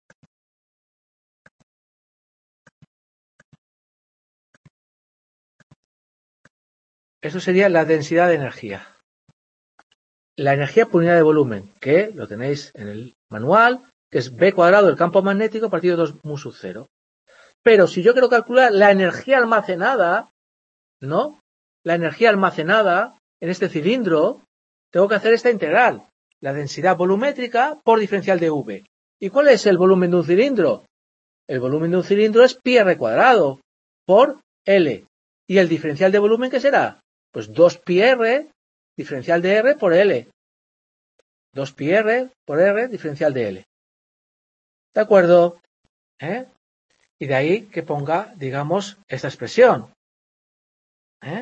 Eso sería la densidad de energía. La energía por unidad de volumen, que lo tenéis en el manual, que es B cuadrado del campo magnético partido dos mu sub cero. Pero si yo quiero calcular la energía almacenada, ¿no? La energía almacenada en este cilindro, tengo que hacer esta integral. La densidad volumétrica por diferencial de V. ¿Y cuál es el volumen de un cilindro? El volumen de un cilindro es pi r cuadrado por L. ¿Y el diferencial de volumen qué será? Pues dos pi r diferencial de R por L. dos pi r por R diferencial de L. ¿De acuerdo? ¿Eh? Y de ahí que ponga, digamos, esta expresión. ¿Eh?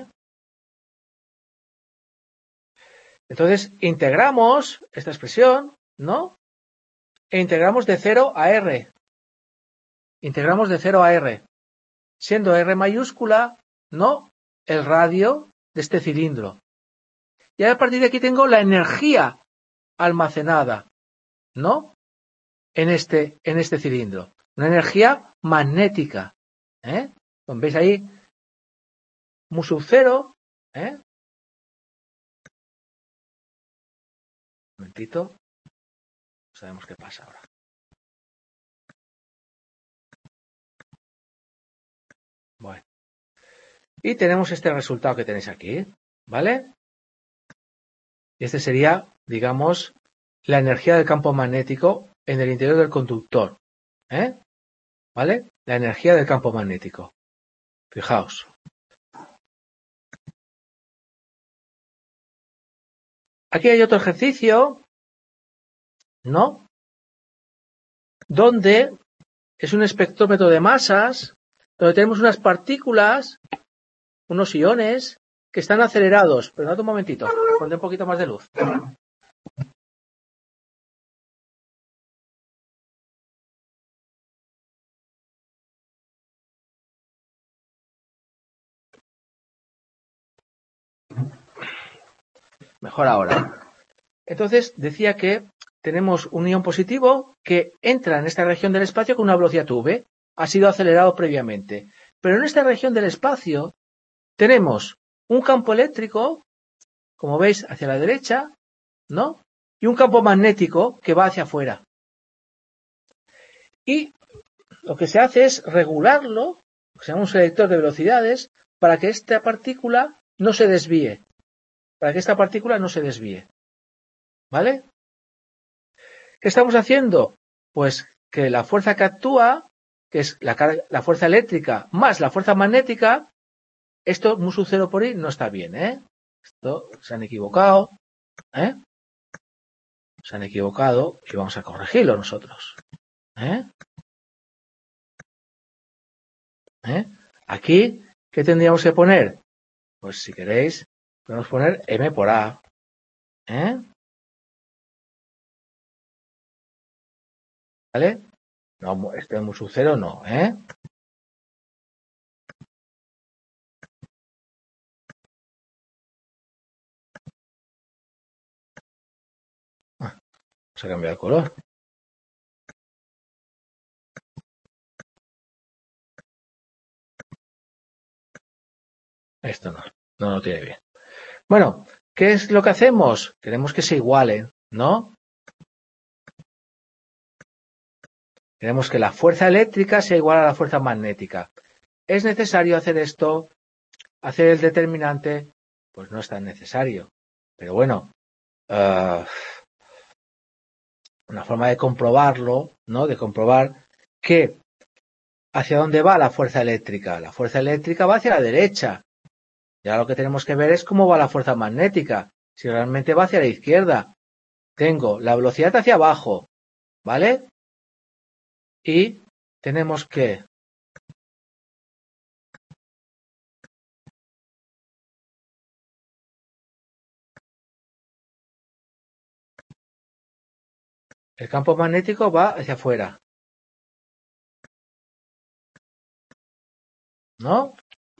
Entonces, integramos esta expresión, ¿no? E integramos de cero a R. Integramos de cero a R. Siendo R mayúscula, ¿no? El radio de este cilindro. Y a partir de aquí tengo la energía almacenada, ¿no? En este, en este cilindro. Una energía magnética. ¿Eh? Como veis ahí, mu sub cero. ¿Eh? Un momentito. No sabemos qué pasa ahora. Bueno. Y tenemos este resultado que tenéis aquí. ¿Vale? Y este sería, digamos, la energía del campo magnético en el interior del conductor. ¿Eh? ¿Vale? La energía del campo magnético. Fijaos. Aquí hay otro ejercicio, ¿no? Donde es un espectrómetro de masas donde tenemos unas partículas, unos iones, que están acelerados. Perdón un momentito, pondré un poquito más de luz. Mejor ahora. Entonces, decía que tenemos un ion positivo que entra en esta región del espacio con una velocidad v. Ha sido acelerado previamente. Pero en esta región del espacio tenemos un campo eléctrico, como veis, hacia la derecha, ¿no? Y un campo magnético que va hacia afuera. Y lo que se hace es regularlo, que se llama un selector de velocidades, para que esta partícula no se desvíe. Para que esta partícula no se desvíe. ¿Vale? ¿Qué estamos haciendo? Pues que la fuerza que actúa, que es la, carga, la fuerza eléctrica más la fuerza magnética, esto mu sub cero por i no está bien, ¿eh? Esto se han equivocado, ¿eh? Se han equivocado y vamos a corregirlo nosotros, ¿eh? ¿Eh? Aquí, ¿qué tendríamos que poner? Pues si queréis, podemos poner m por a, ¿eh? ¿Vale? No, este mu sub cero no, ¿eh? Ah, se ha cambiado el color. Esto no, no lo tiene bien. Bueno, ¿qué es lo que hacemos? Queremos que se igualen, ¿no? Queremos que la fuerza eléctrica sea igual a la fuerza magnética. ¿Es necesario hacer esto? ¿Hacer el determinante? Pues no es tan necesario. Pero bueno, uh, una forma de comprobarlo, ¿no? De comprobar que hacia dónde va la fuerza eléctrica. La fuerza eléctrica va hacia la derecha. Ya lo que tenemos que ver es cómo va la fuerza magnética. Si realmente va hacia la izquierda. Tengo la velocidad hacia abajo, ¿vale? Y tenemos que el campo magnético va hacia afuera, ¿no?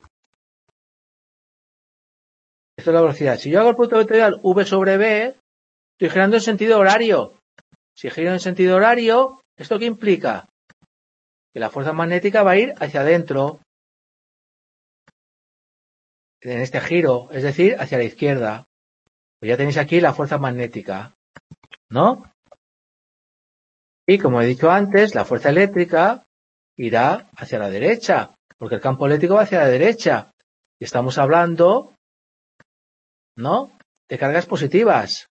Esto es la velocidad. Si yo hago el producto vectorial v sobre b, estoy girando en sentido horario. Si giro en sentido horario, ¿esto qué implica? Que la fuerza magnética va a ir hacia adentro, en este giro, es decir, hacia la izquierda. Pues ya tenéis aquí la fuerza magnética, ¿no? Y como he dicho antes, la fuerza eléctrica irá hacia la derecha, porque el campo eléctrico va hacia la derecha. Y estamos hablando, ¿no? De cargas positivas.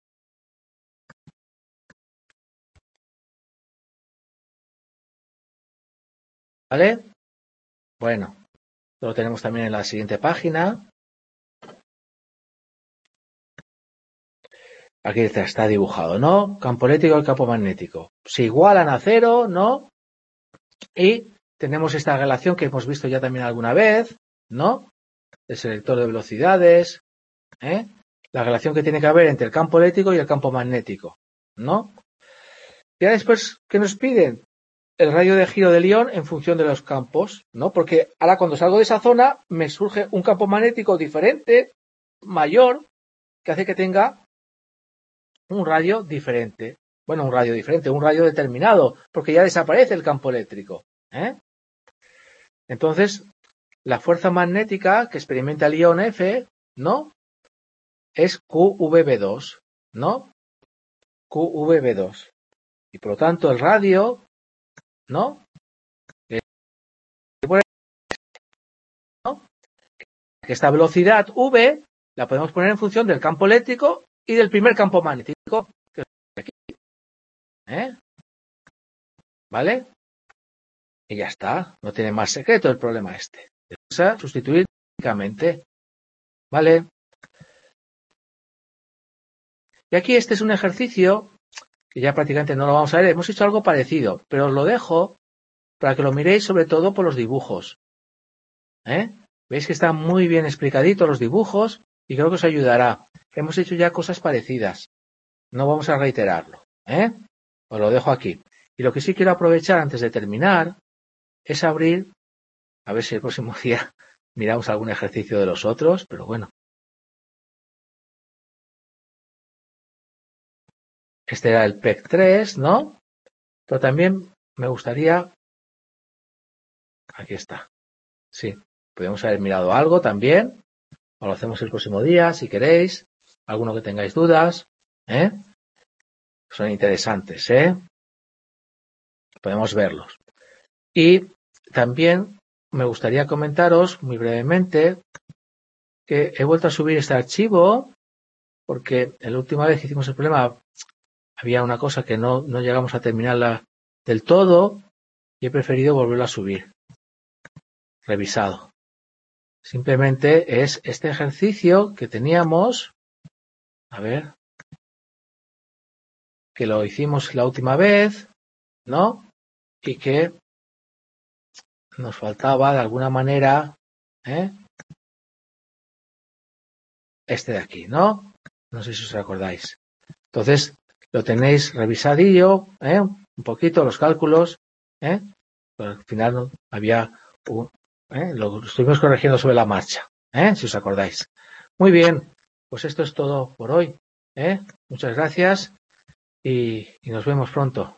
¿Vale? Bueno, lo tenemos también en la siguiente página. Aquí está dibujado, ¿no? Campo eléctrico y campo magnético. Se igualan a cero, ¿no? Y tenemos esta relación que hemos visto ya también alguna vez, ¿no? El selector de velocidades, ¿eh? La relación que tiene que haber entre el campo eléctrico y el campo magnético, ¿no? Y ahora después, ¿qué nos piden? El radio de giro del ion en función de los campos, ¿no? Porque ahora cuando salgo de esa zona me surge un campo magnético diferente, mayor, que hace que tenga un radio diferente. Bueno, un radio diferente, un radio determinado, porque ya desaparece el campo eléctrico, ¿eh? Entonces, la fuerza magnética que experimenta el ion F, ¿no? Es Q V B dos, ¿no? Q V B dos. Y por lo tanto el radio, ¿no? ¿no? Que esta velocidad V la podemos poner en función del campo eléctrico y del primer campo magnético, que es aquí. ¿Eh? ¿Vale? Y ya está. No tiene más secreto el problema este. Vamos a sustituir únicamente. ¿Vale? Y aquí este es un ejercicio que ya prácticamente no lo vamos a ver. Hemos hecho algo parecido, pero os lo dejo para que lo miréis sobre todo por los dibujos. ¿Eh? Veis que están muy bien explicaditos los dibujos y creo que os ayudará. Hemos hecho ya cosas parecidas. No vamos a reiterarlo. ¿Eh? Os lo dejo aquí. Y lo que sí quiero aprovechar antes de terminar es abrir, a ver si el próximo día miramos algún ejercicio de los otros, pero bueno. Este era el P E C tres, ¿no? Pero también me gustaría... Aquí está. Sí, podemos haber mirado algo también. O lo hacemos el próximo día, si queréis. Alguno que tengáis dudas. ¿Eh? Son interesantes, ¿eh? Podemos verlos. Y también me gustaría comentaros muy brevemente que he vuelto a subir este archivo porque la última vez que hicimos el problema había una cosa que no, no llegamos a terminarla del todo y he preferido volverlo a subir. Revisado. Simplemente es este ejercicio que teníamos, a ver, que lo hicimos la última vez, ¿no? Y que nos faltaba de alguna manera, ¿eh? Este de aquí, ¿no? No sé si os acordáis. Entonces, lo tenéis revisadillo, ¿eh? Un poquito los cálculos, ¿eh? Pero al final no, había un, ¿eh? Lo estuvimos corrigiendo sobre la marcha, ¿eh? Si os acordáis. Muy bien, pues esto es todo por hoy, ¿eh? Muchas gracias y, y nos vemos pronto.